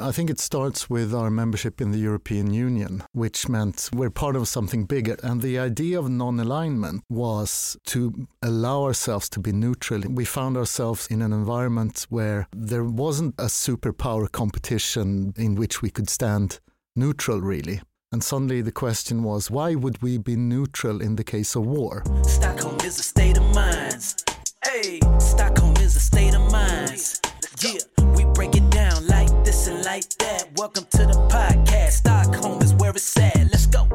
I think it starts with our membership in the European Union, which meant we're part of something bigger. And the idea of non-alignment was to allow ourselves to be neutral. We found ourselves in an environment where there wasn't a superpower competition in which we could stand neutral, really. And suddenly the question was, why would we be neutral in the case of war? Stockholm is a state of mind. Hey, Stockholm is a state of mind. Yeah, we break it down like this and like that. Welcome to the podcast. Stockholm is where it's at. Let's go.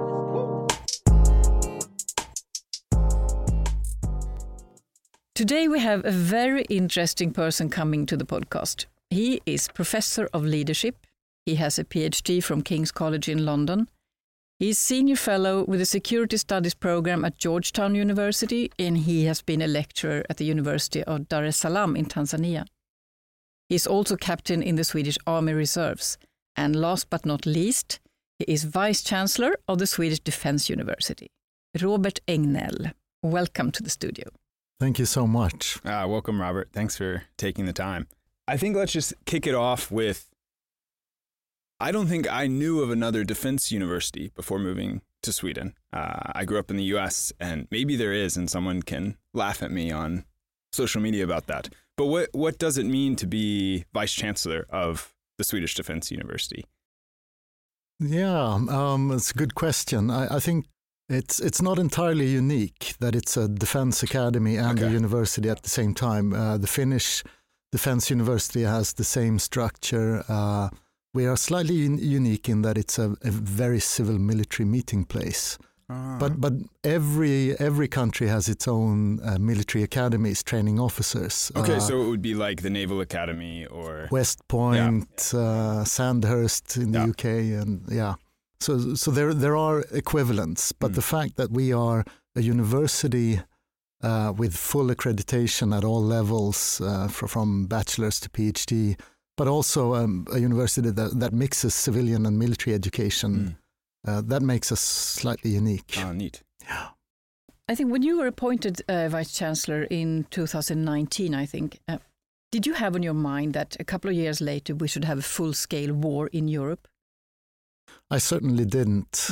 Today we have a very interesting person coming to the podcast. He is Professor of Leadership. He has a PhD from King's College in London. He's Senior Fellow with the Security Studies Program at Georgetown University, and he has been a lecturer at the University of Dar es Salaam in Tanzania. He's also captain in the Swedish Army Reserves. And last but not least, he is Vice-Chancellor of the Swedish Defence University. Robert Engnell, welcome to the studio. Thank you so much. Welcome, Robert. Thanks for taking the time. I think let's just kick it off with, I don't think I knew of another defense university before moving to Sweden. I grew up in the U.S., and maybe there is, and someone can laugh at me on social media about that. But what does it mean to be Vice-Chancellor of the Swedish Defense University? Yeah, it's a good question. I think it's not entirely unique that it's a defense academy and a university at the same time. The Finnish Defense University has the same structure. We are slightly unique in that it's a very civil military meeting place. But every country has its own military academies, training officers. Okay, so it would be like the Naval Academy or West Point, Sandhurst in the UK, and So there are equivalents, but the fact that we are a university with full accreditation at all levels, from bachelor's to PhD, but also a university that mixes civilian and military education. That makes us slightly unique. Oh, neat. Yeah. I think when you were appointed Vice-Chancellor in 2019, I think, did you have on your mind that a couple of years later we should have a full-scale war in Europe? I certainly didn't.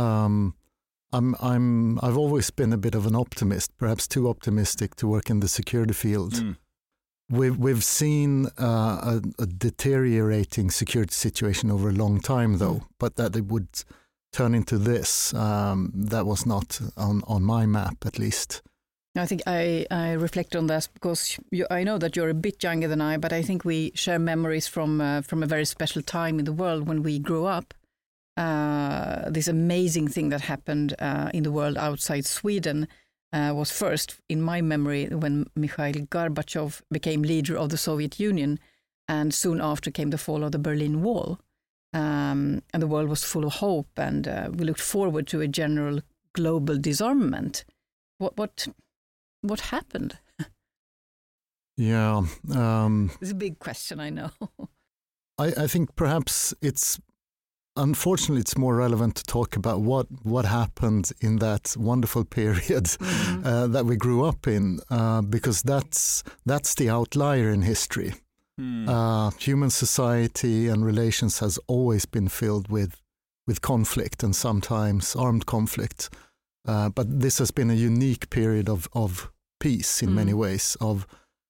I've always been a bit of an optimist, perhaps too optimistic to work in the security field. We've seen a deteriorating security situation over a long time, though, but that it would turn into this, that was not on my map, at least. I think I reflect on this because I know that you're a bit younger than I, but I think we share memories from a very special time in the world when we grew up. This amazing thing that happened in the world outside Sweden was first, in my memory, when Mikhail Gorbachev became leader of the Soviet Union, and soon after came the fall of the Berlin Wall. And the world was full of hope, and we looked forward to a general global disarmament. What happened? Yeah. It's a big question, I know. I think perhaps unfortunately, it's more relevant to talk about what happened in that wonderful period that we grew up in, because that's the outlier in history. Human society and relations has always been filled with conflict and sometimes armed conflict. But this has been a unique period of peace in many ways, of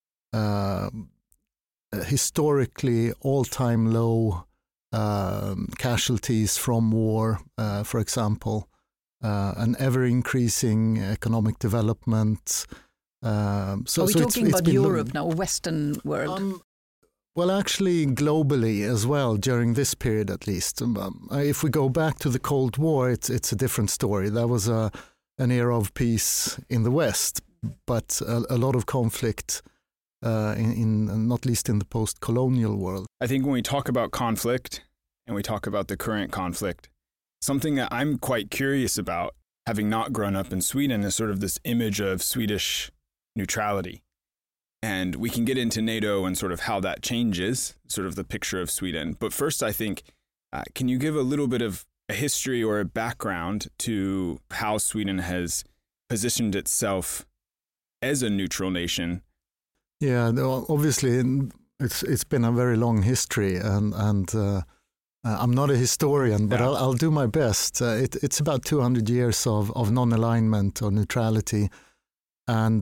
historically all-time low casualties from war, for example, an ever-increasing economic development. Are we talking about Europe now, Western world? Well, actually, globally as well, during this period at least. If we go back to the Cold War, it's a different story. That was an era of peace in the West, but a lot of conflict in not least in the post-colonial world. I think when we talk about conflict and we talk about the current conflict, something that I'm quite curious about, having not grown up in Sweden, is sort of this image of Swedish neutrality. And we can get into NATO and sort of how that changes, sort of the picture of Sweden. But first, I think, can you give a little bit of a history or a background to how Sweden has positioned itself as a neutral nation? Yeah, obviously, It's been a very long history, and I'm not a historian, but I'll do my best. It's about 200 years of non-alignment or neutrality, and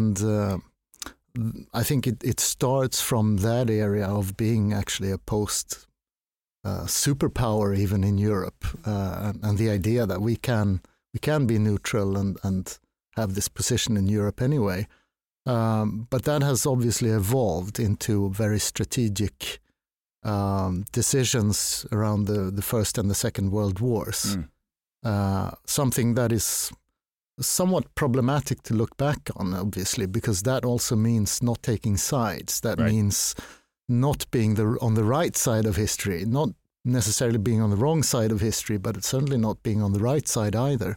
I think it starts from that area of being actually a post superpower even in Europe, and the idea that we can be neutral and have this position in Europe anyway. But that has obviously evolved into very strategic decisions around the First and the Second World Wars. Something that is somewhat problematic to look back on, obviously, because that also means not taking sides. That means not being on the right side of history, not necessarily being on the wrong side of history, but certainly not being on the right side either.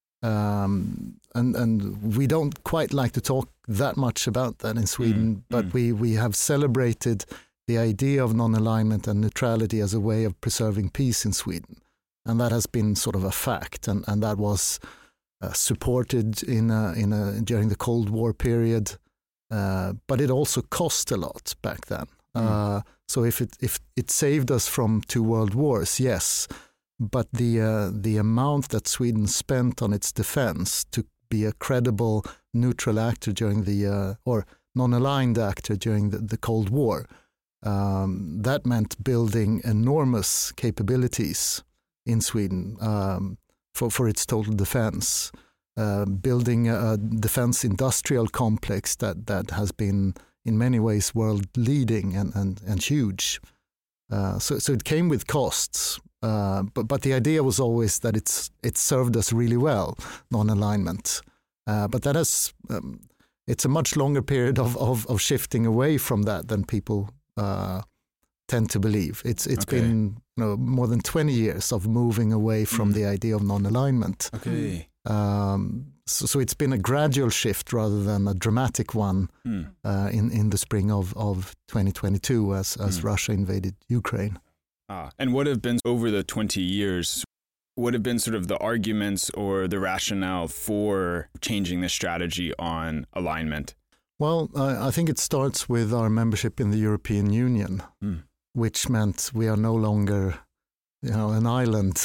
And we don't quite like to talk that much about that in Sweden, but we have celebrated the idea of non-alignment and neutrality as a way of preserving peace in Sweden. And that has been sort of a fact, and that was supported during the Cold War period, but it also cost a lot back then. So if it saved us from 2 world wars, yes, but the amount that Sweden spent on its defense to be a credible neutral actor during or non-aligned actor during the Cold War, that meant building enormous capabilities in Sweden for its total defense, building a defense industrial complex that has been in many ways world leading and huge. So it came with costs, but the idea was always that it served us really well, non-alignment. But that has it's a much longer period of shifting away from that than people tend to believe. It's been more than 20 years of moving away from the idea of non-alignment. Okay. So it's been a gradual shift rather than a dramatic one in the spring of 2022 as Russia invaded Ukraine. And what have been, over the 20 years, what have been sort of the arguments or the rationale for changing the strategy on alignment? Well, I think it starts with our membership in the European Union, which meant we are no longer an island.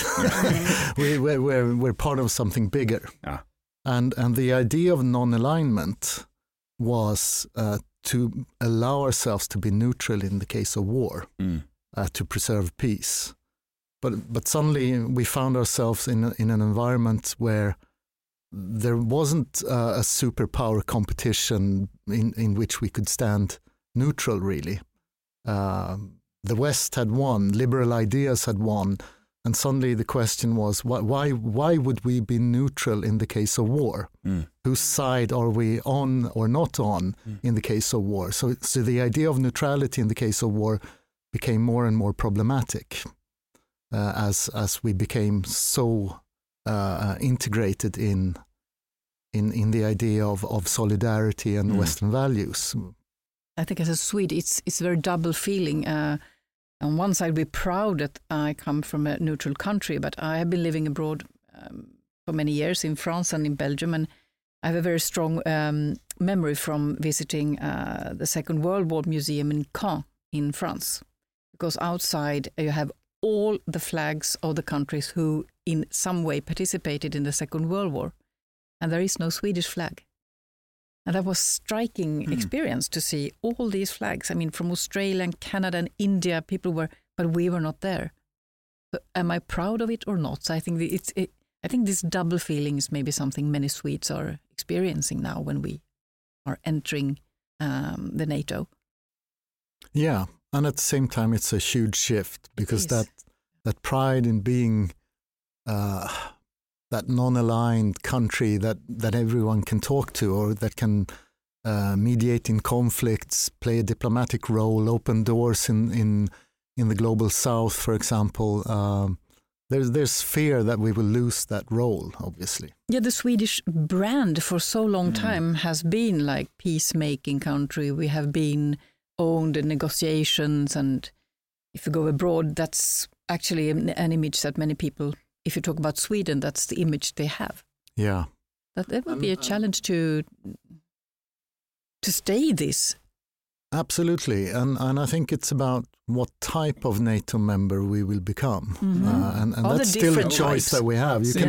We're part of something bigger. And the idea of non-alignment was to allow ourselves to be neutral in the case of war, to preserve peace. But suddenly we found ourselves in an environment where there wasn't a superpower competition in which we could stand neutral, really. The West had won, liberal ideas had won, and suddenly the question was, why would we be neutral in the case of war? Whose side are we on or not on in the case of war? So the idea of neutrality in the case of war became more and more problematic as we became so integrated in the idea of solidarity and Western values. I think as a Swede, it's a very double feeling. On one side, we're proud that I come from a neutral country, but I have been living abroad for many years in France and in Belgium, and I have a very strong memory from visiting the Second World War Museum in Caen in France, because outside you have all the flags of the countries who in some way participated in the Second World War, and there is no Swedish flag. And that was striking experience to see all these flags. I mean, from Australia and Canada and India, people were, but we were not there. So am I proud of it or not? So I think I think this double feeling is maybe something many Swedes are experiencing now when we are entering the NATO. Yeah, and at the same time, it's a huge shift because that pride in being that non-aligned country that everyone can talk to, or that can mediate in conflicts, play a diplomatic role, open doors in the global south, for example. There's fear that we will lose that role, obviously. Yeah, the Swedish brand for so long time has been like peacemaking country. We have been owned in negotiations, and if you go abroad, that's actually an image that many people, if you talk about Sweden, that's the image they have. Yeah. That would be a challenge to stay this. Absolutely, and I think it's about what type of NATO member we will become, and that's still a choice that we have. You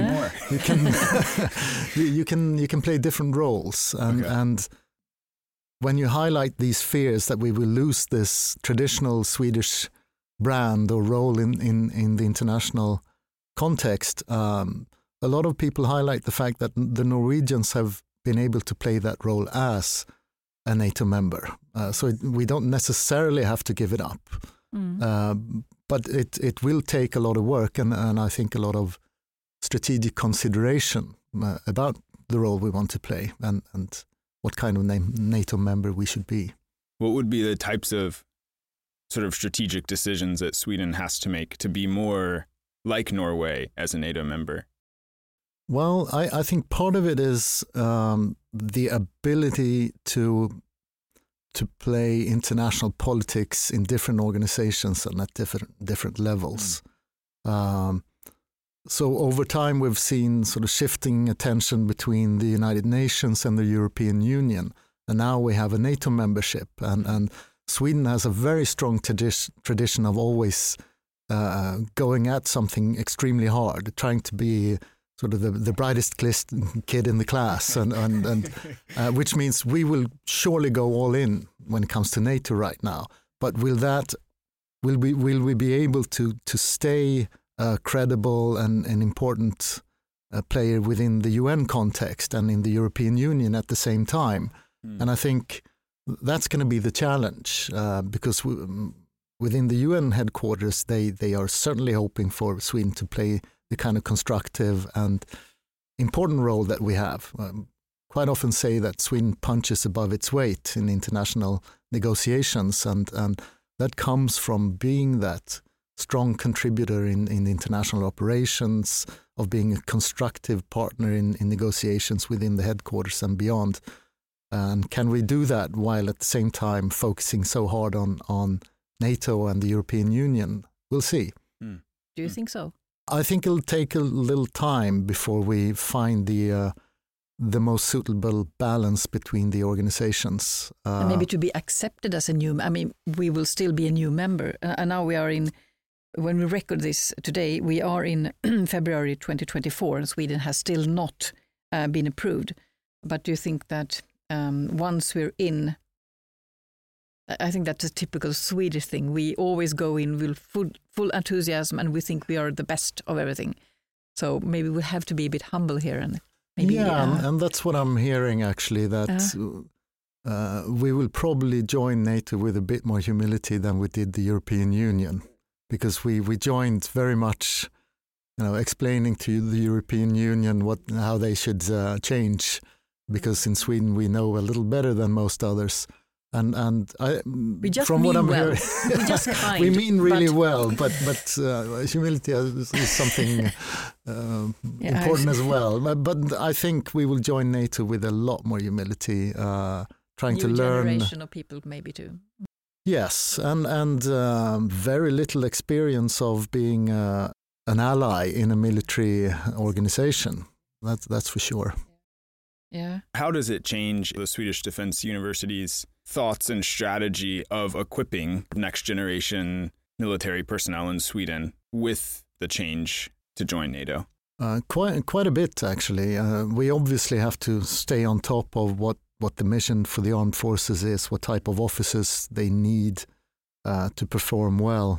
can play different roles, and when you highlight these fears that we will lose this traditional Swedish brand or role in the international context, a lot of people highlight the fact that the Norwegians have been able to play that role as a NATO member. So we don't necessarily have to give it up. But it will take a lot of work and I think a lot of strategic consideration about the role we want to play and what kind of NATO member we should be. What would be the types of sort of strategic decisions that Sweden has to make to be more like Norway as a NATO member? Well, I think part of it is the ability to play international politics in different organizations and at different levels. So over time, we've seen sort of shifting attention between the United Nations and the European Union. And now we have a NATO membership. And Sweden has a very strong tradition of always going at something extremely hard, trying to be sort of the brightest kid in the class, and which means we will surely go all in when it comes to NATO right now. But will we be able to stay a credible and an important player within the UN context and in the European Union at the same time? And I think that's going to be the challenge because within the UN headquarters, they are certainly hoping for Sweden to play the kind of constructive and important role that we have. Quite often say that Sweden punches above its weight in international negotiations, and that comes from being that strong contributor in international operations, of being a constructive partner in negotiations within the headquarters and beyond. And can we do that while at the same time focusing so hard on NATO and the European Union? We'll see. Do you think so? I think it'll take a little time before we find the most suitable balance between the organizations. And maybe to be accepted as a new, we will still be a new member. And now we are when we record this today, we are in February 2024 and Sweden has still not been approved. But do you think that once we're in, I think that's a typical Swedish thing. We always go in with full enthusiasm and we think we are the best of everything. So maybe we have to be a bit humble here. And maybe, and that's what I'm hearing actually, that we will probably join NATO with a bit more humility than we did the European Union, because we joined very much, explaining to the European Union how they should change, because in Sweden we know a little better than most others. And we just from mean what I'm well. hearing, we just kind. We mean really well, but humility is something important as well. But I think we will join NATO with a lot more humility, trying to learn. New generation of people, maybe too. Yes, and very little experience of being an ally in a military organization. That's for sure. Yeah. How does it change the Swedish Defence University's thoughts and strategy of equipping next generation military personnel in Sweden with the change to join NATO? Quite a bit, actually. We obviously have to stay on top of what the mission for the armed forces is, what type of officers they need to perform well.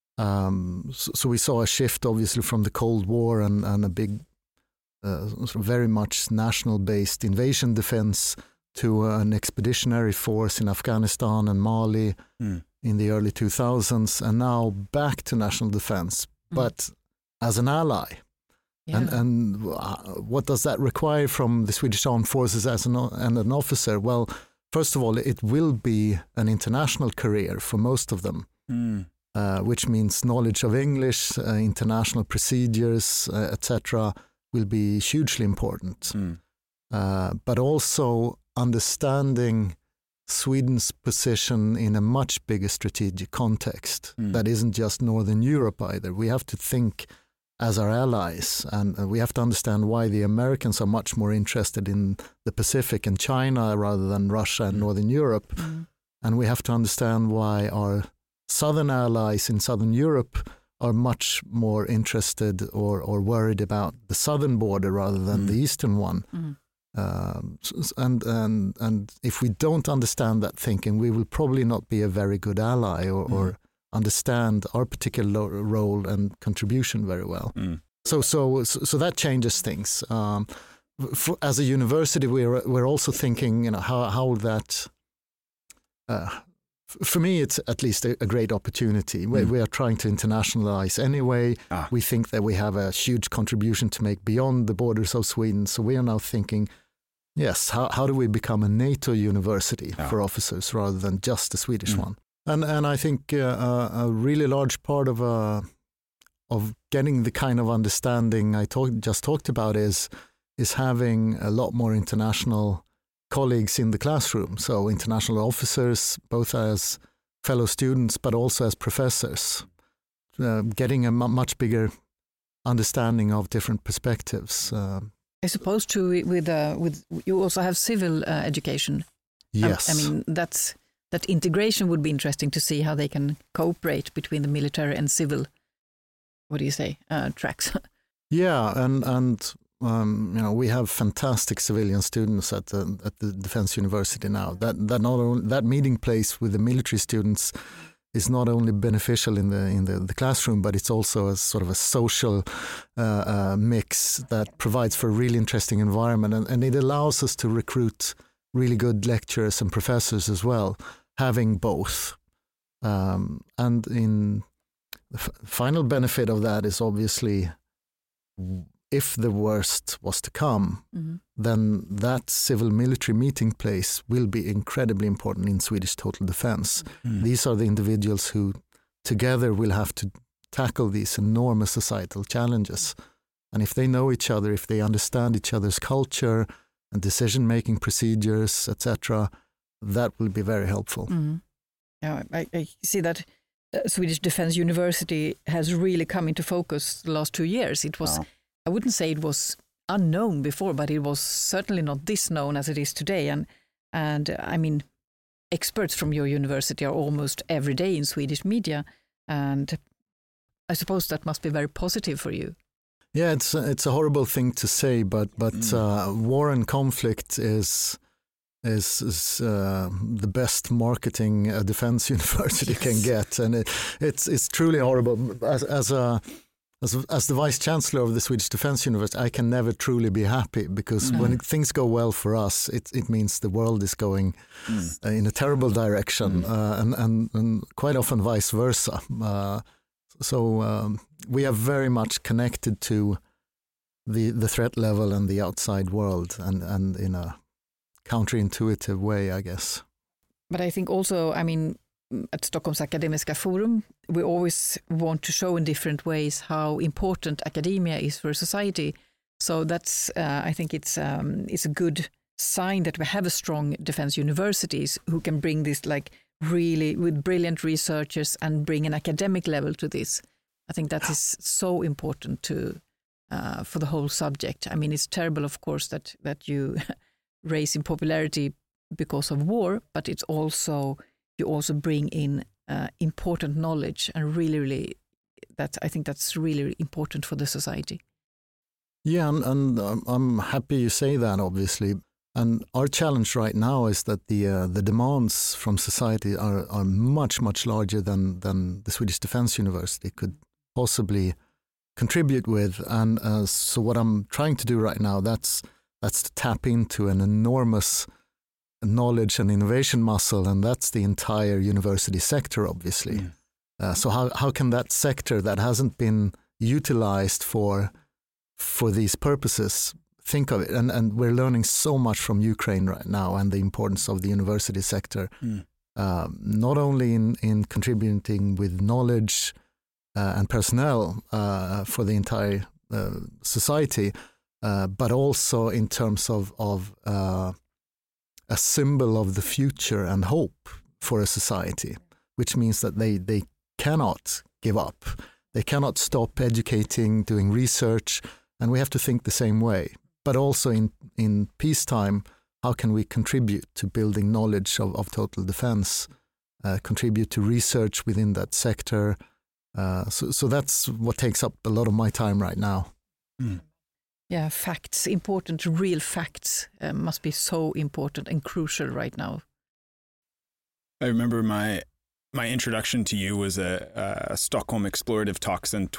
So we saw a shift, obviously, from the Cold War and a big sort of very much national-based invasion defense to an expeditionary force in Afghanistan and Mali in the early 2000s, and now back to national defense, but as an ally. Yeah. And what does that require from the Swedish Armed Forces as an officer? Well, first of all, it will be an international career for most of them, which means knowledge of English, international procedures, etc., will be hugely important. But also understanding Sweden's position in a much bigger strategic context that isn't just Northern Europe either. We have to think as our allies, and we have to understand why the Americans are much more interested in the Pacific and China rather than Russia and Northern Europe. And we have to understand why our southern allies in Southern Europe are much more interested or worried about the southern border rather than the eastern one. And if we don't understand that thinking, we will probably not be a very good ally or understand our particular role and contribution very well. So that changes things. As a university, we're also thinking, how that. For me, it's at least a great opportunity. We are trying to internationalize anyway. We think that we have a huge contribution to make beyond the borders of Sweden. So we are now thinking, yes, how do we become a NATO university for officers rather than just a Swedish one? And I think a really large part of getting the kind of understanding I just talked about is having a lot more international colleagues in the classroom. So international officers, both as fellow students, but also as professors, getting a much bigger understanding of different perspectives. I suppose too, with you also have civil education. Yes. I mean, that integration would be interesting to see how they can cooperate between the military and civil, what do you say, tracks. Yeah, and we have fantastic civilian students at the Defense University now. That meeting place with the military students is not only beneficial in the classroom, but it's also a sort of a social mix that provides for a really interesting environment, and it allows us to recruit really good lecturers and professors as well, having both. And in the final benefit of that is obviously, if the worst was to come, then that civil-military meeting place will be incredibly important in Swedish total defense. These are the individuals who together will have to tackle these enormous societal challenges. And if they know each other, if they understand each other's culture and decision-making procedures, etc., that will be very helpful. Yeah, I see that Swedish Defense University has really come into focus the last 2 years. It was... I wouldn't say it was unknown before, but it was certainly not this known as it is today. And I mean, experts from your university are almost every day in Swedish media, and I suppose that must be very positive for you. Yeah, it's a horrible thing to say, but war and conflict is the best marketing a defense university can get, and it's truly horrible. As the Vice Chancellor of the Swedish Defense University, I can never truly be happy, because when things go well for us, it means the world is going in a terrible direction, and quite often vice versa. So we are very much connected to the threat level and the outside world, and in a counterintuitive way, I guess. But I think also, I mean, at Stockholms Akademiska Forum, we always want to show in different ways how important academia is for society. So that's, I think it's a good sign that we have a strong defense universities who can bring this, like, really with brilliant researchers and bring an academic level to this. I think that is so important to for the whole subject. I mean, it's terrible, of course, that you raise in popularity because of war, but it's also... you also bring in important knowledge, and really I think that's really important for the society. Yeah, and I'm happy you say that, obviously. And our challenge right now is that the demands from society are much larger than the Swedish Defense University could possibly contribute with. And so what I'm trying to do right now, that's to tap into an enormous knowledge and innovation muscle, and that's the entire university sector, obviously. So how can that sector that hasn't been utilized for these purposes think of it? And we're learning so much from Ukraine right now, and the importance of the university sector, not only in contributing with knowledge and personnel for the entire society, but also in terms of a symbol of the future and hope for a society, which means that they cannot give up. They cannot stop educating, doing research, and we have to think the same way. But also in peacetime, how can we contribute to building knowledge of total defense, contribute to research within that sector. So that's what takes up a lot of my time right now. Mm. Yeah, facts, important, real facts must be so important and crucial right now. I remember my introduction to you was a Stockholm Explorative Talks in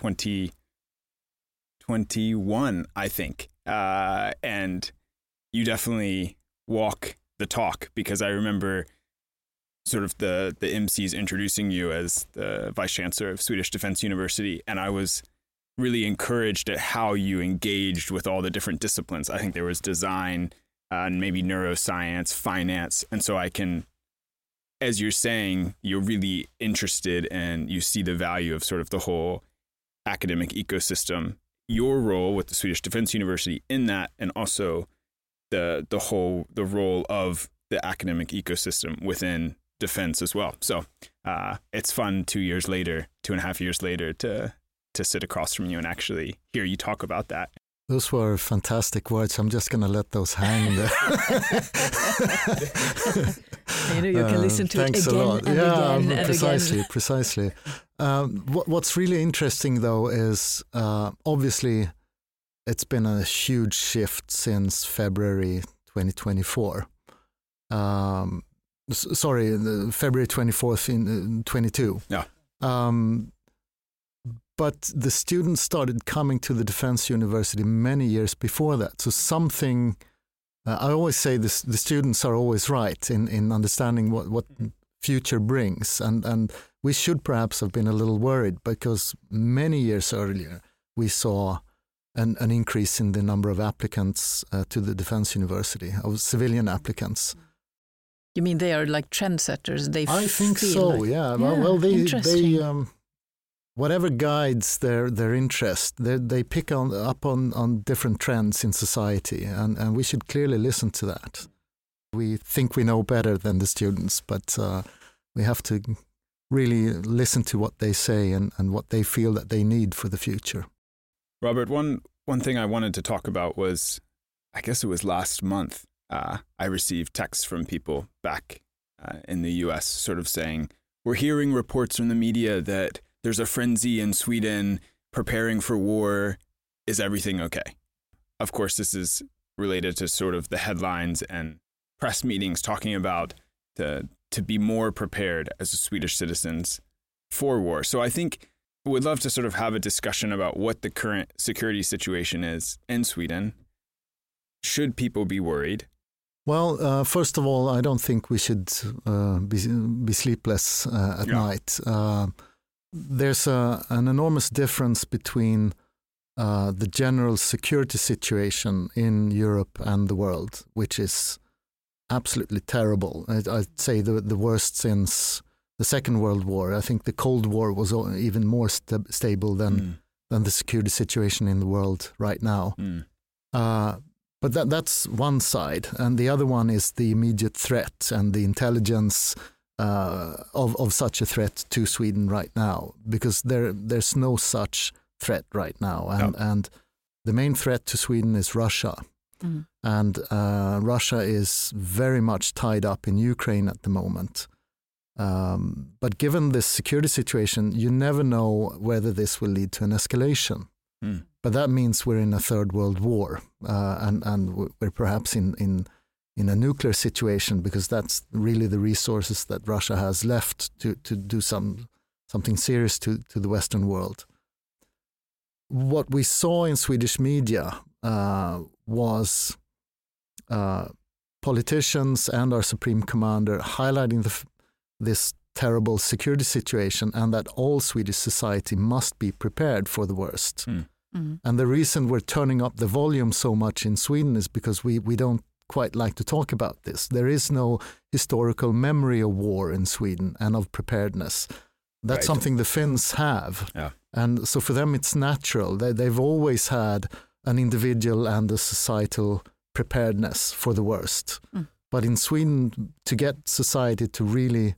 2021, I think. And you definitely walk the talk, because I remember sort of the MCs introducing you as the Vice Chancellor of Swedish Defense University. And I was really encouraged at how you engaged with all the different disciplines. I think there was design, and maybe neuroscience, finance. And so I can, as you're saying, you're really interested and you see the value of sort of the whole academic ecosystem, your role with the Swedish Defense University in that, and also the role of the academic ecosystem within defense as well. So it's fun 2.5 years later to sit across from you and actually hear you talk about that. Those were fantastic words. I'm just going to let those hang there. You can listen to it again and again and precisely. What's really interesting, though, is obviously it's been a huge shift since February 2024. February 24th in 22. Yeah. But the students started coming to the Defense University many years before that. So something, I always say this, the students are always right in understanding what future brings. And we should perhaps have been a little worried, because many years earlier we saw an increase in the number of applicants to the Defense University, of civilian applicants. You mean they are like trendsetters? I think so, like, yeah. Well, they whatever guides their interest, they pick up on different trends in society, and we should clearly listen to that. We think we know better than the students, but we have to really listen to what they say and what they feel that they need for the future. Robert, one thing I wanted to talk about was, I guess it was last month, I received texts from people back in the US sort of saying, we're hearing reports from the media that there's a frenzy in Sweden preparing for war. Is everything okay? Of course, this is related to sort of the headlines and press meetings talking about to be more prepared as Swedish citizens for war. So I think we'd love to sort of have a discussion about what the current security situation is in Sweden. Should people be worried? Well, first of all, I don't think we should be sleepless at night. There's an enormous difference between the general security situation in Europe and the world, which is absolutely terrible. I'd say the worst since the Second World War. I think the Cold War was even more stable than the security situation in the world right now. But that's one side, and the other one is the immediate threat and the intelligence of such a threat to Sweden right now, because there's no such threat right now, and the main threat to Sweden is Russia, and Russia is very much tied up in Ukraine at the moment. But given this security situation, you never know whether this will lead to an escalation. But that means we're in a third world war, and we're perhaps in a nuclear situation, because that's really the resources that Russia has left to do something serious to the Western world. What we saw in Swedish media was politicians and our Supreme Commander highlighting this terrible security situation, and that all Swedish society must be prepared for the worst. And the reason we're turning up the volume so much in Sweden is because we don't quite like to talk about this. There is no historical memory of war in Sweden and of preparedness. That's something the Finns have. Yeah. And so for them it's natural. They've always had an individual and a societal preparedness for the worst. But in Sweden, to get society to really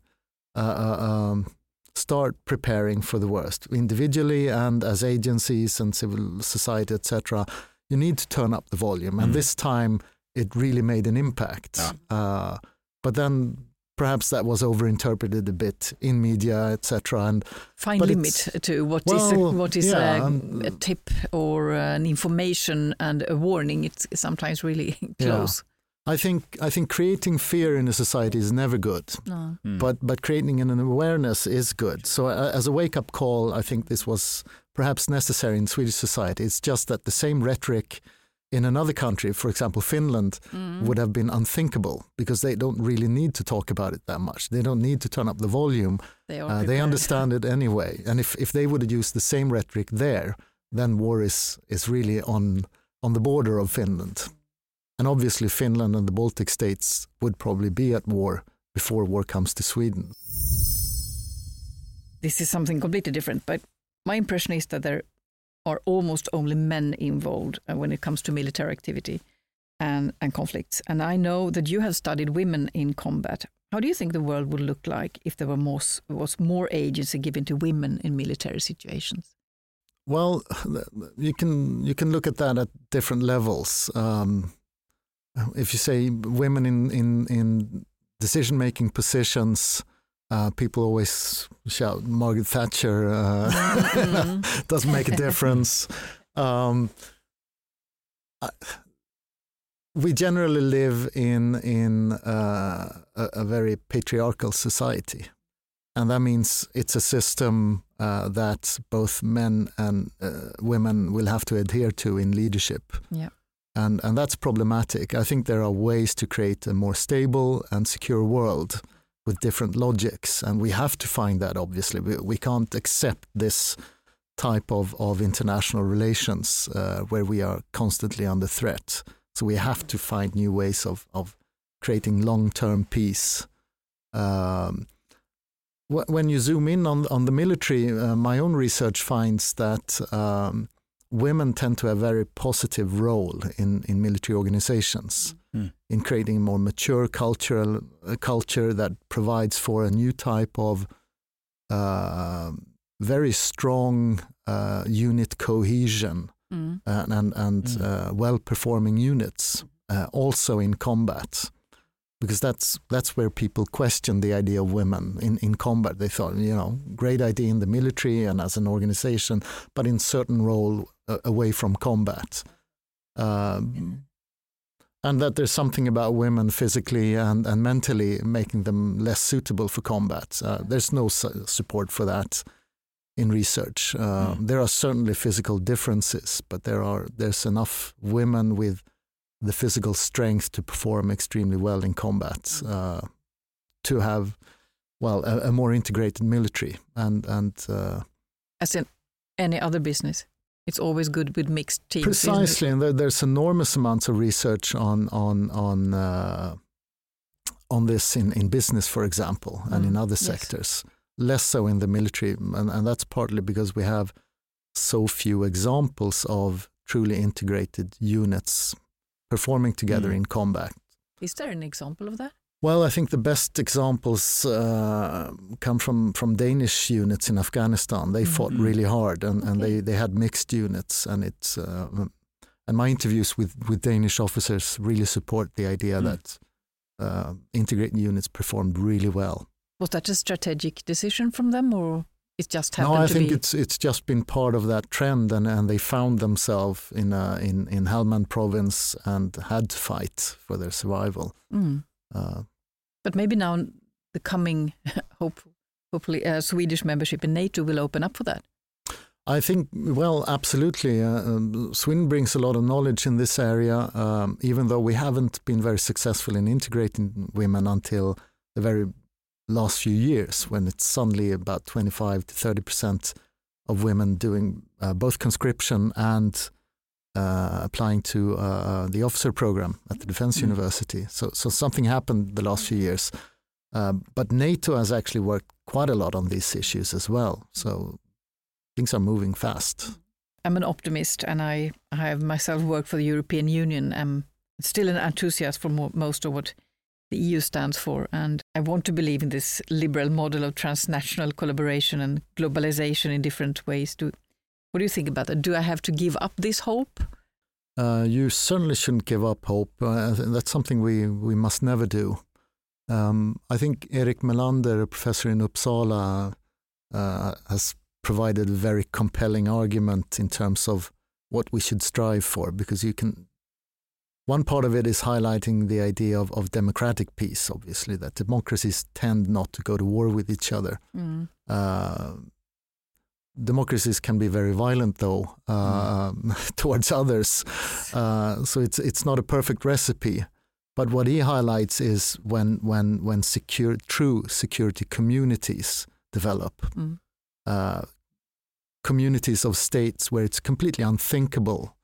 start preparing for the worst, individually and as agencies and civil society, etc., you need to turn up the volume. And this time it really made an impact. But then perhaps that was overinterpreted a bit in media, etc. And fine limit to what is a tip or an information and a warning. It's sometimes really close. I think creating fear in a society is never good. No. But creating an awareness is good. So as a wake-up call, I think this was perhaps necessary in Swedish society. It's just that the same rhetoric in another country, for example, Finland, would have been unthinkable because they don't really need to talk about it that much. They don't need to turn up the volume. They understand it anyway. And if they would have used the same rhetoric there, then war is really on the border of Finland. And obviously Finland and the Baltic states would probably be at war before war comes to Sweden. This is something completely different, but my impression is that there are almost only men involved when it comes to military activity and conflicts. And I know that you have studied women in combat. How do you think the world would look like if there was more agency given to women in military situations? Well, you can look at that at different levels. If you say women in decision-making positions, people always shout Margaret Thatcher doesn't make a difference. We generally live in a very patriarchal society, and that means it's a system that both men and women will have to adhere to in leadership. Yeah. And that's problematic. I think there are ways to create a more stable and secure world with different logics, and we have to find that, obviously. We can't accept this type of international relations where we are constantly under threat. So we have to find new ways of creating long-term peace. When you zoom in on the military, my own research finds that women tend to have a very positive role in military organizations, in creating a more mature culture that provides for a new type of very strong unit cohesion and well-performing units, also in combat. Because that's where people question the idea of women in combat. They thought, great idea in the military and as an organization, but in certain role away from combat. And that there's something about women physically and mentally making them less suitable for combat. There's no support for that in research. There are certainly physical differences, but there's enough women with the physical strength to perform extremely well in combat, to have, a more integrated military. And as in any other business, it's always good with mixed teams. Precisely, and there's enormous amounts of research on this in business, for example, and in other sectors. Less so in the military, and that's partly because we have so few examples of truly integrated units performing together in combat. Is there an example of that? Well, I think the best examples come from Danish units in Afghanistan. They fought really hard, and they had mixed units, and it's and my interviews with Danish officers really support the idea that integrated units performed really well. Was that a strategic decision from them, or it just happened? No, I think it's just been part of that trend, and they found themselves in Helmand province and had to fight for their survival. But maybe now the coming, hopefully, Swedish membership in NATO will open up for that. I think, absolutely. Sweden brings a lot of knowledge in this area, even though we haven't been very successful in integrating women until the very last few years, when it's suddenly about 25 to 30% of women doing both conscription and applying to the officer program at the Defense University. So something happened the last few years. But NATO has actually worked quite a lot on these issues as well. So things are moving fast. I'm an optimist, and I have myself worked for the European Union. I'm still an enthusiast for most of what the EU stands for, and I want to believe in this liberal model of transnational collaboration and globalization in different ways. What do you think about that? Do I have to give up this hope? You certainly shouldn't give up hope. That's something we must never do. I think Erik Melander, a professor in Uppsala, has provided a very compelling argument in terms of what we should strive for, because one part of it is highlighting the idea of democratic peace, obviously, that democracies tend not to go to war with each other. Democracies can be very violent, though, towards others. So it's not a perfect recipe. But what he highlights is when true security communities develop, communities of states where it's completely unthinkable,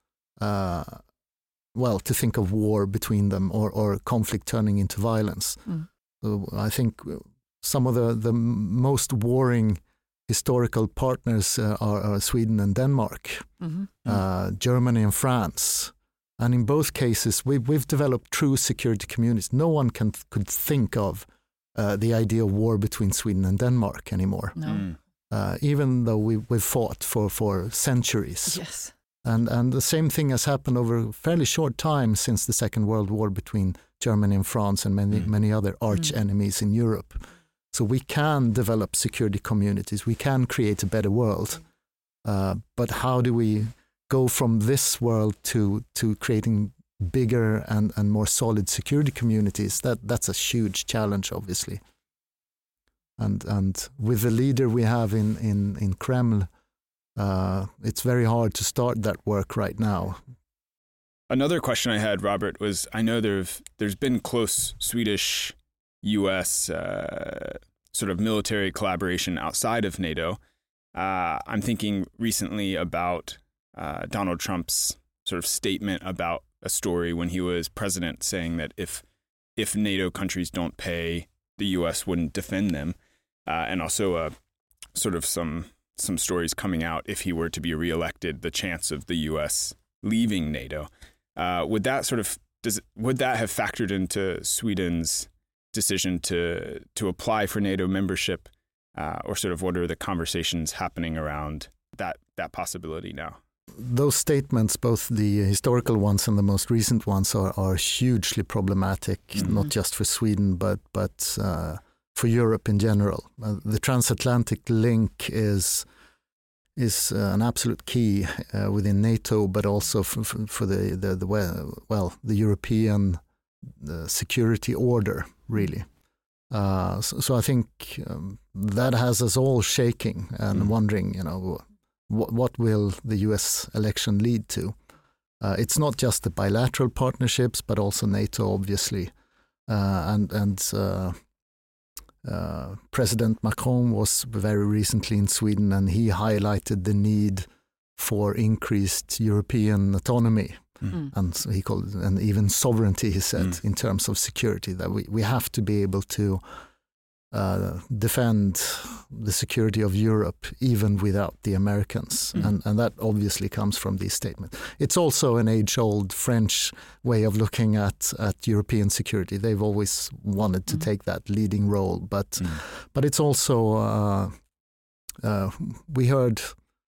to think of war between them or conflict turning into violence. So I think some of the most warring historical partners are Sweden and Denmark, Germany and France. And in both cases, we've developed true security communities. No one could think of the idea of war between Sweden and Denmark anymore. No. Even though we've fought for centuries. Yes. And the same thing has happened over a fairly short time since the Second World War between Germany and France and many other arch enemies in Europe. So we can develop security communities. We can create a better world. But how do we go from this world to creating bigger and more solid security communities? That's a huge challenge, obviously. And with the leader we have in Kreml, it's very hard to start that work right now. Another question I had, Robert, was I know there's been close Swedish-U.S. Sort of military collaboration outside of NATO. I'm thinking recently about Donald Trump's sort of statement about a story when he was president, saying that if NATO countries don't pay, the U.S. wouldn't defend them, and also sort of some stories coming out if he were to be reelected, the chance of the U.S. leaving NATO. Would that have factored into Sweden's decision to apply for NATO membership, or sort of what are the conversations happening around that possibility now? Those statements, both the historical ones and the most recent ones, are hugely problematic, not just for Sweden, but for Europe in general. The transatlantic link is an absolute key within NATO, but also for the European security order, really. So I think that has us all shaking and wondering, what will the U.S. election lead to? It's not just the bilateral partnerships, but also NATO, obviously. President Macron was very recently in Sweden, and he highlighted the need for increased European autonomy. And so he called it, and even sovereignty, he said, in terms of security, that we have to be able to defend the security of Europe even without the Americans. And that obviously comes from these statements. It's also an age-old French way of looking at European security. They've always wanted to take that leading role, but it's also we heard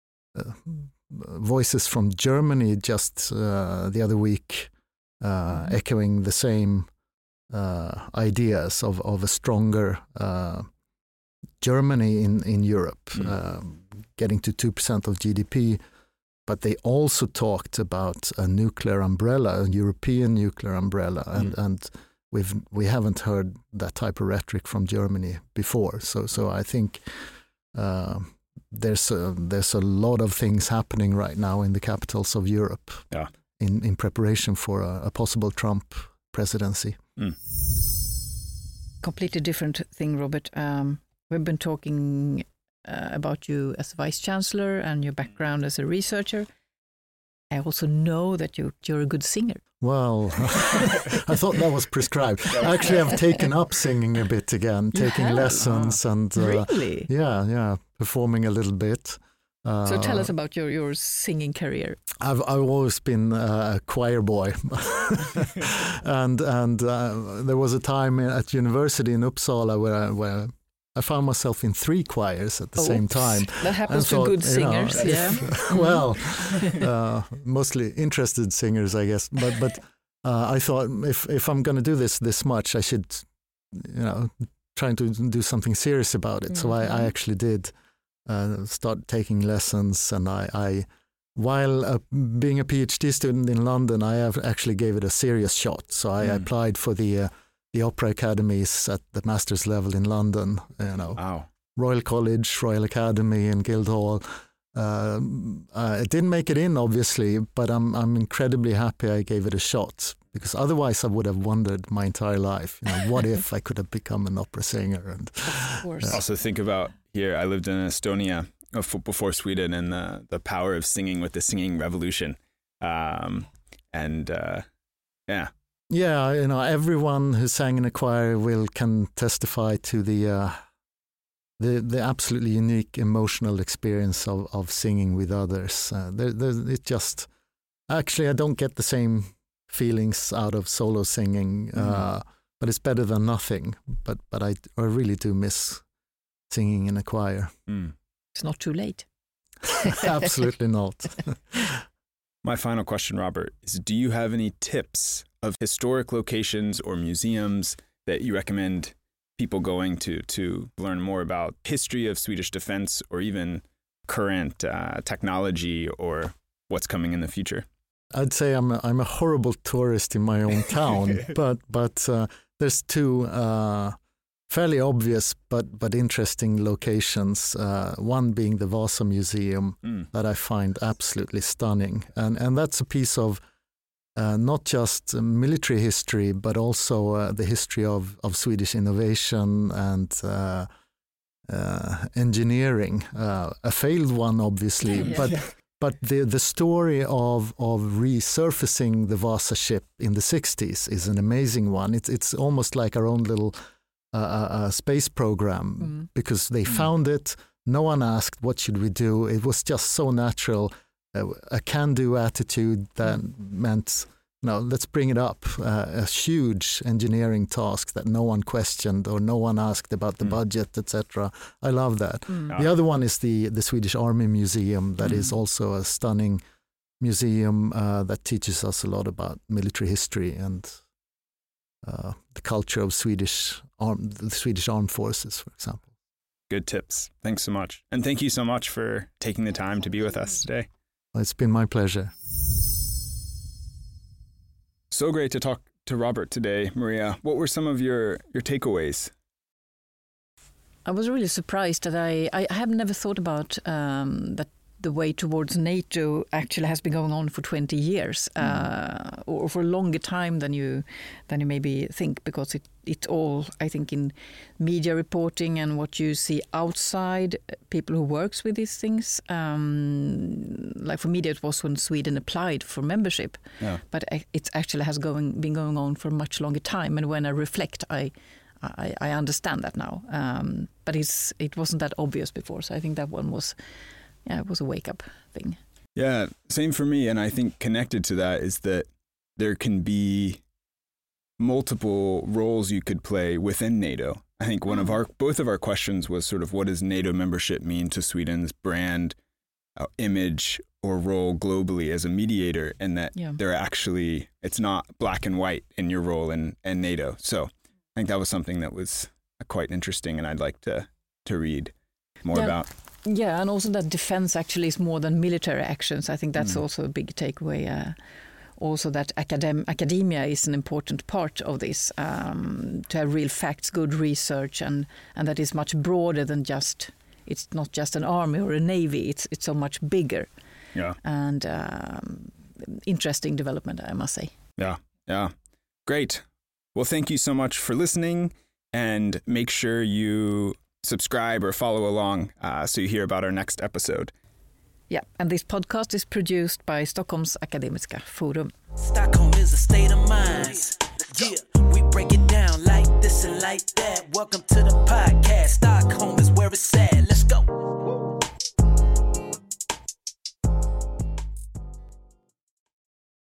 voices from Germany just the other week echoing the same ideas of a stronger Germany in Europe, getting to 2% of GDP. But they also talked about a nuclear umbrella, a European nuclear umbrella, and we haven't heard that type of rhetoric from Germany before. So I think there's a lot of things happening right now in the capitals of Europe in preparation for a possible Trump presidency. Completely different thing, Robert. We've been talking about you as vice chancellor and your background as a researcher. I also know that you're a good singer. Well, I thought that was prescribed. Actually, I've taken up singing a bit again, taking lessons and really, performing a little bit. So tell us about your singing career. I've always been a choir boy, and there was a time at university in Uppsala where I found myself in 3 choirs at the same time. That happens to good singers, Well, mostly interested singers, I guess. But I thought if I'm going to do this much, I should, try to do something serious about it. So I actually did start taking lessons, and I while being a PhD student in London, I actually gave it a serious shot. So I applied for the opera academies at the master's level in London. Wow. Royal College, Royal Academy, and Guildhall. I didn't make it in, obviously, but I'm incredibly happy I gave it a shot, because otherwise I would have wondered my entire life, what if I could have become an opera singer? And of course. Also think about here, I lived in Estonia before Sweden, and the power of singing with the singing revolution. Yeah, everyone who sang in a choir can testify to the absolutely unique emotional experience of singing with others. It just, actually, I don't get the same feelings out of solo singing, but it's better than nothing. But I really do miss singing in a choir. It's not too late. Absolutely not. My final question, Robert, is do you have any tips of historic locations or museums that you recommend people going to learn more about history of Swedish defense, or even current technology, or what's coming in the future? I'd say I'm a horrible tourist in my own town, but there's 2 fairly obvious but interesting locations. One being the Vasa Museum that I find absolutely stunning, and that's a piece of not just military history, but also the history of Swedish innovation and engineering. A failed one, obviously, but the story of resurfacing the Vasa ship in the 60s is an amazing one. It's almost like our own little space program, because they found it. No one asked, what should we do? It was just so natural. A can-do attitude that meant, let's bring it up. A huge engineering task that no one questioned or no one asked about the budget, etc. I love that. The other one is the Swedish Army Museum, that is also a stunning museum that teaches us a lot about military history and the culture of the Swedish Armed Forces, for example. Good tips. Thanks so much. And thank you so much for taking the time to be with us today. It's been my pleasure. So great to talk to Robert today, Maria. What were some of your takeaways? I was really surprised that I have never thought about that the way towards NATO actually has been going on for 20 years, or for a longer time than you maybe think, because it all, I think, in media reporting and what you see outside, people who works with these things, like for media it was when Sweden applied for membership, but it actually has been going on for a much longer time, and when I reflect, I understand that now, but it wasn't that obvious before, so I think that one was it was a wake-up thing. Yeah, same for me. And I think connected to that is that there can be multiple roles you could play within NATO. I think both of our questions was sort of, what does NATO membership mean to Sweden's brand, image, or role globally as a mediator, and that they're actually, it's not black and white in your role in NATO. So I think that was something that was quite interesting, and I'd like to read more about. Yeah, and also that defense actually is more than military actions. I think that's also a big takeaway. Also that academia is an important part of this, to have real facts, good research, and that is much broader than just, it's not just an army or a navy, it's so much bigger. Yeah. And interesting development, I must say. Yeah. Great. Well, thank you so much for listening, and make sure you subscribe or follow along so you hear about our next episode. Yeah, and this podcast is produced by Stockholms Akademiska Forum. Stockholm is a state of mind. Yeah, we break it down like this and like that. Welcome to the podcast.